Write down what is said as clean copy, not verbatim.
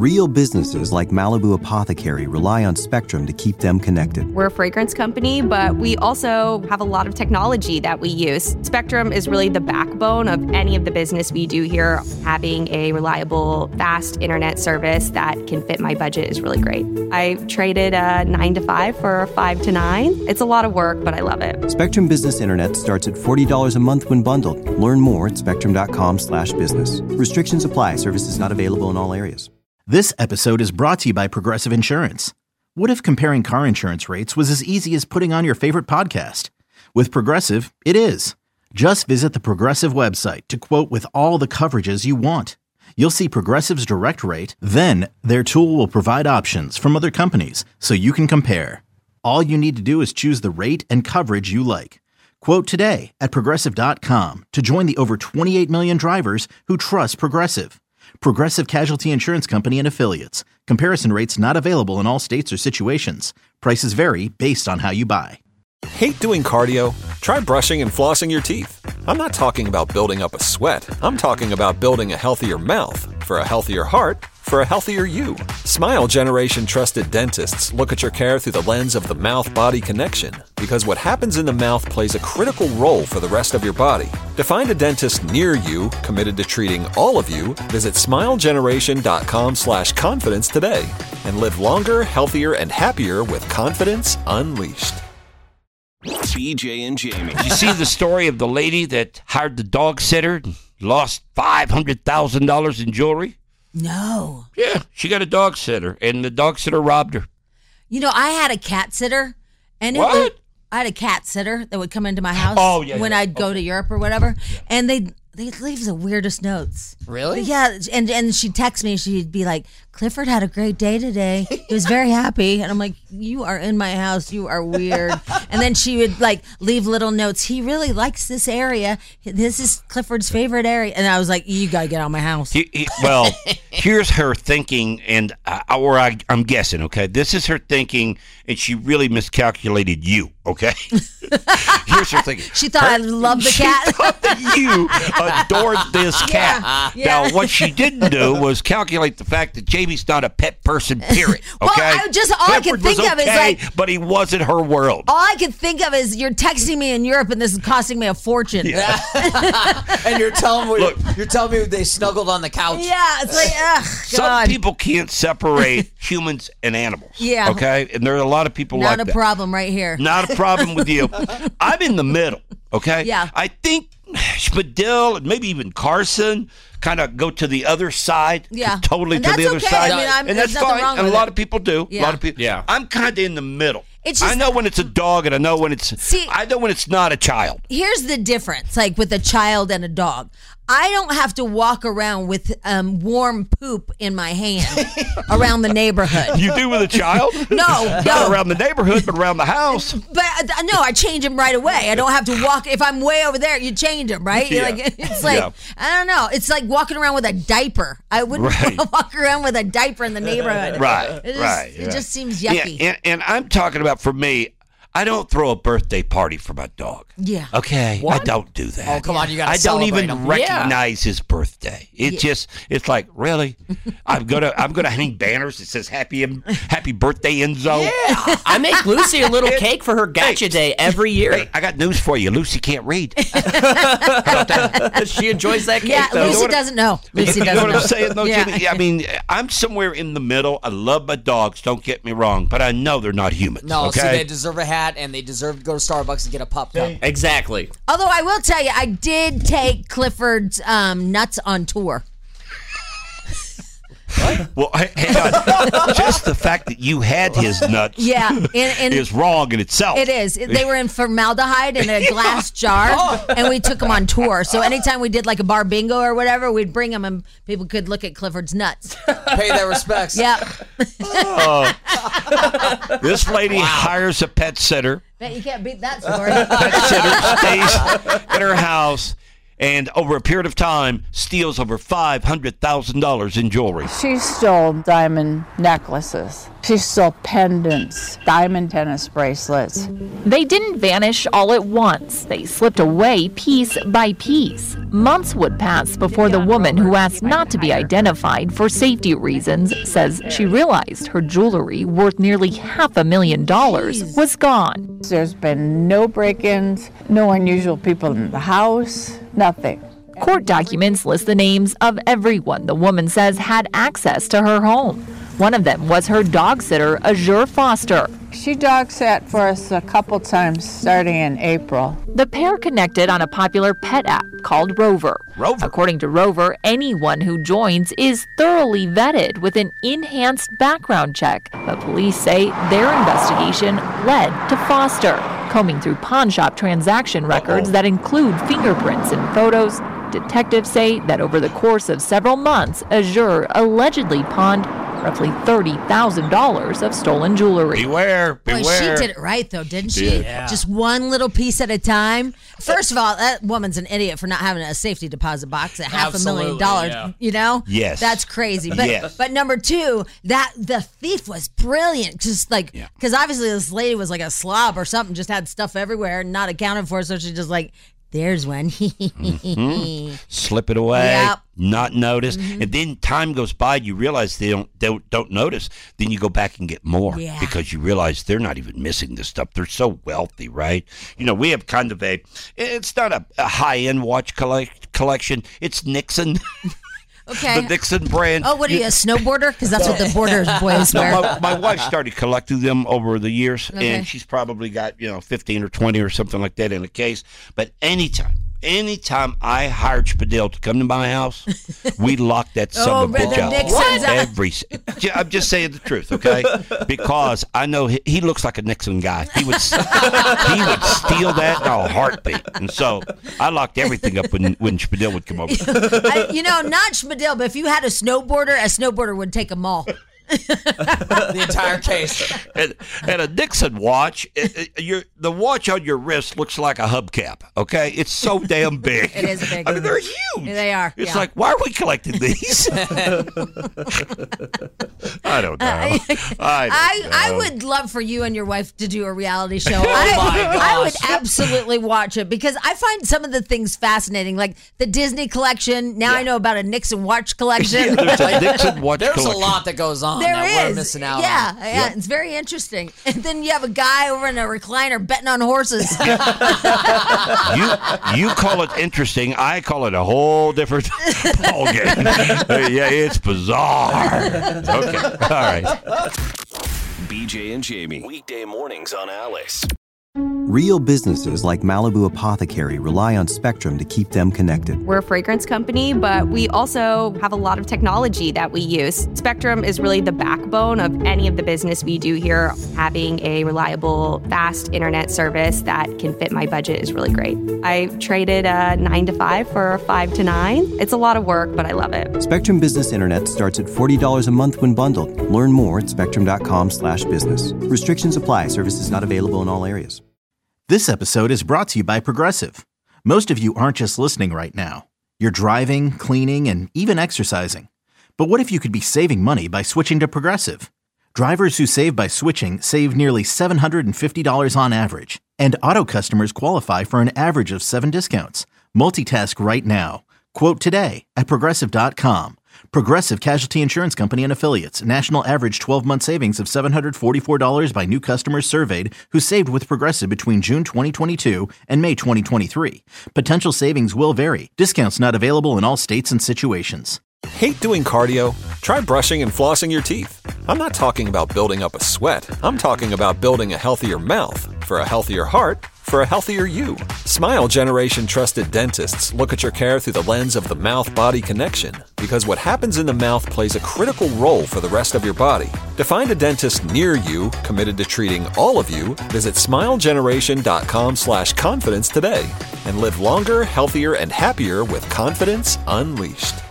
Real businesses like Malibu Apothecary rely on Spectrum to keep them connected. We're a fragrance company, but we also have a lot of technology that we use. Spectrum is really the backbone of any of the business we do here. Having a reliable, fast internet service that can fit my budget is really great. I traded a 9 to 5 for a 5 to 9. It's a lot of work, but I love it. Spectrum Business Internet starts at $40 a month when bundled. Learn more at spectrum.com/business. Restrictions apply. Services not available in all areas. This episode is brought to you by Progressive Insurance. What if comparing car insurance rates was as easy as putting on your favorite podcast? With Progressive, it is. Just visit the Progressive website to quote with all the coverages you want. You'll see Progressive's direct rate, then their tool will provide options from other companies so you can compare. All you need to do is choose the rate and coverage you like. Quote today at Progressive.com to join the over 28 million drivers who trust Progressive. Progressive Casualty Insurance Company and Affiliates. Comparison rates not available in all states or situations. Prices vary based on how you buy. Hate doing cardio? Try brushing and flossing your teeth. I'm not talking about building up a sweat. I'm talking about building a healthier mouth. For a healthier heart, for a healthier you. Smile Generation trusted dentists look at your care through the lens of the mouth-body connection, because what happens in the mouth plays a critical role for the rest of your body. To find a dentist near you committed to treating all of you, visit smilegeneration.com/confidence today and live longer, healthier, and happier with confidence unleashed. BJ and Jamie. Did you see the story of the lady that hired the dog sitter and lost $500,000 in jewelry? No. Yeah, she got a dog sitter, and the dog sitter robbed her. You know, I had a cat sitter. And What? I had a cat sitter that would come into my house when I'd go to Europe or whatever. Yeah. And they'd leave the weirdest notes. Really? Yeah, and she'd text me. She'd be like, Clifford had a great day today. He was very happy. And I'm like, you are in my house. You are weird. And then she would like leave little notes. He really likes this area. This is Clifford's favorite area. And I was like, you got to get out of my house. Well, here's her thinking, and I'm guessing, okay? This is her thinking, and she really miscalculated you, okay? Here's her thinking. She thought I loved the cat. She thought that you adored this cat. Yeah. Now, what she didn't do was calculate the fact that Jamie's not a pet person, period. Okay? Well, all I could think of is like, but he wasn't her world. All I could think of is you're texting me in Europe, and this is costing me a fortune. Yeah. And you're telling me they snuggled on the couch. Yeah, it's like, ugh, God. Some people can't separate humans and animals. Yeah. Okay? And there are a lot of people like that. Not a problem right here. Not a problem with you. I'm in the middle, okay? Yeah. I think Spadil and maybe even Carson kind of go to the other side. Yeah. Totally and to the other okay. side. I mean, and that's fine. And a lot of people do. Yeah. A lot of people. Yeah. I'm kind of in the middle. It's just, I know when it's a dog, and I know when it's not a child. Here's the difference, like with a child and a dog. I don't have to walk around with warm poop in my hand around the neighborhood. You do with a child? No. Not around the neighborhood, but around the house. But no, I change him right away. I don't have to walk. If I'm way over there, you change him, right? Yeah. It's like, I don't know. It's like walking around with a diaper. I wouldn't want to walk around with a diaper in the neighborhood. Right. It just seems yucky. Yeah, and I'm talking about, for me, I don't throw a birthday party for my dog. Yeah. Okay? What? I don't do that. Oh, come on, you got to I don't even him. recognize his birthday. It's like, really? I'm gonna hang banners that says happy birthday, Enzo. Yeah. I make Lucy a little cake for her gotcha day every year. Hey, I got news for you. Lucy can't read. She enjoys that cake. Yeah, though. Lucy doesn't know. Lucy You know doesn't what know. I'm saying, though, Yeah. Jimmy? I mean, I'm somewhere in the middle. I love my dogs, don't get me wrong, but I know they're not humans. No, okay? see, they deserve a hat, and they deserve to go to Starbucks and get a pup cup. Exactly. Although I will tell you, I did take Clifford's nuts on tour. Well, hang on. Just the fact that you had his nuts is wrong in itself. It is. They were in formaldehyde in a glass jar, and we took them on tour. So anytime we did like a bar bingo or whatever, we'd bring them, and people could look at Clifford's nuts. Pay their respects. Yep. This lady hires a pet sitter. Bet you can't beat that story. Pet sitter stays at her house. and over a period of time steals over $500,000 in jewelry. She stole diamond necklaces. She stole pendants, diamond tennis bracelets. They didn't vanish all at once. They slipped away piece by piece. Months would pass before the woman, who asked not to be identified for safety reasons, says she realized her jewelry, worth nearly $500,000, was gone. There's been no break-ins, no unusual people in the house, nothing. Court documents list the names of everyone the woman says had access to her home. One of them was her dog sitter, Azure Foster. She dog sat for us a couple times starting in April. The pair connected on a popular pet app called Rover. According to Rover, anyone who joins is thoroughly vetted with an enhanced background check. But police say their investigation led to Foster. Combing through pawn shop transaction records that include fingerprints and photos, detectives say that over the course of several months, Azure allegedly pawned roughly $30,000 of stolen jewelry. Beware. Boy, she did it right, though, didn't she? Yeah. Just one little piece at a time. First of all, that woman's an idiot for not having a safety deposit box at $500,000. You know? Yes. That's crazy. But but number two, that the thief was brilliant. Just like, because obviously this lady was like a slob or something, just had stuff everywhere, not accounted for. So she just like, there's one. Slip it away, not notice, and then time goes by. You realize they don't notice. Then you go back and get more because you realize they're not even missing this stuff. They're so wealthy, right? You know, we have kind of it's not a high-end watch collection. It's Nixon. Okay. The Nixon brand. Oh, what are you, a snowboarder? Because that's what the Borders boys wear. No, my wife started collecting them over the years, and she's probably got 15 or 20 or something like that in a case. But anytime I hired Spadil to come to my house, we locked that son of a bitch out. I'm just saying the truth, okay? Because I know he looks like a Nixon guy. He would steal that in a heartbeat. And so I locked everything up when Spadil would come over. Not Spadil, but if you had a snowboarder would take them all. The entire case. And a Nixon watch, the watch on your wrist looks like a hubcap, okay? It's so damn big. It is big. I mean, they're huge. They are. It's like, why are we collecting these? I don't know. I would love for you and your wife to do a reality show. I would absolutely watch it because I find some of the things fascinating, like the Disney collection. Now I know about a Nixon watch collection. There's a Nixon watch collection. There's a lot that goes on. There that is. We're missing out on. Yeah, it's very interesting. And then you have a guy over in a recliner betting on horses. You call it interesting. I call it a whole different ballgame. Yeah, it's bizarre. Okay, all right. BJ and Jamie, weekday mornings on Alice. Real businesses like Malibu Apothecary rely on Spectrum to keep them connected. We're a fragrance company, but we also have a lot of technology that we use. Spectrum is really the backbone of any of the business we do here. Having a reliable, fast internet service that can fit my budget is really great. I traded a 9 to 5 for a 5 to 9. It's a lot of work, but I love it. Spectrum Business Internet starts at $40 a month when bundled. Learn more at spectrum.com/business. Restrictions apply. Services not available in all areas. This episode is brought to you by Progressive. Most of you aren't just listening right now. You're driving, cleaning, and even exercising. But what if you could be saving money by switching to Progressive? Drivers who save by switching save nearly $750 on average. And auto customers qualify for an average of 7 discounts. Multitask right now. Quote today at Progressive.com. Progressive Casualty Insurance Company and Affiliates. National average 12-month savings of $744 by new customers surveyed who saved with Progressive between June 2022 and May 2023. Potential savings will vary. Discounts not available in all states and situations. Hate doing cardio? Try brushing and flossing your teeth. I'm not talking about building up a sweat. I'm talking about building a healthier mouth. For a healthier heart, for a healthier you. Smile Generation trusted dentists look at your care through the lens of the mouth-body connection, because what happens in the mouth plays a critical role for the rest of your body. To find a dentist near you committed to treating all of you, visit smilegeneration.com/confidence today and live longer, healthier, and happier with confidence unleashed.